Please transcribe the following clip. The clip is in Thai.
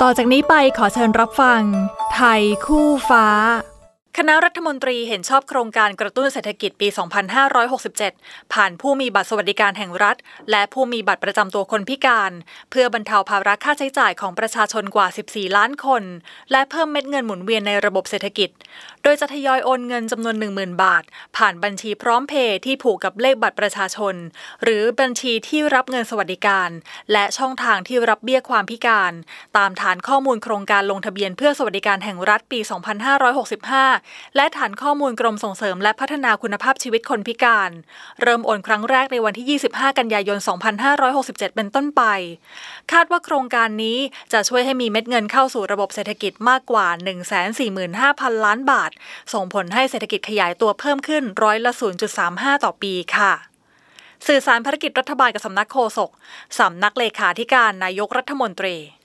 ต่อจากนี้ไปขอเชิญรับฟังไทยคู่ฟ้าคณะรัฐมนตรีเห็นชอบโครงการกระตุ้นเศรษฐกิจปี 2567 ผ่านผู้มีบัตรสวัสดิการแห่งรัฐและผู้มีบัตรประจำตัวคนพิการเพื่อบรรเทาภาระค่าใช้จ่ายของประชาชนกว่า 14 ล้านคนและเพิ่มเม็ดเงินหมุนเวียนในระบบเศรษฐกิจโดยจะทยอยโอนเงินจำนวน 10,000 บาทผ่านบัญชีพร้อมเพย์ที่ผูกกับเลขบัตรประชาชนหรือบัญชีที่รับเงินสวัสดิการและช่องทางที่รับเบี้ยความพิการตามฐานข้อมูลโครงการลงทะเบียนเพื่อสวัสดิการแห่งรัฐปี 2565และฐานข้อมูลกรมส่งเสริมและพัฒนาคุณภาพชีวิตคนพิการเริ่มโอนครั้งแรกในวันที่ 25 กันยายน 2567 เป็นต้นไปคาดว่าโครงการนี้จะช่วยให้มีเม็ดเงินเข้าสู่ระบบเศรษฐกิจมากกว่า 145,000 ล้านบาทส่งผลให้เศรษฐกิจขยายตัวเพิ่มขึ้นร้อยละ 0.35 ต่อปีค่ะสื่อสารภารกิจรัฐบาลกับสำนักโฆษกสำนักเลขาธิการนายกรัฐมนตรี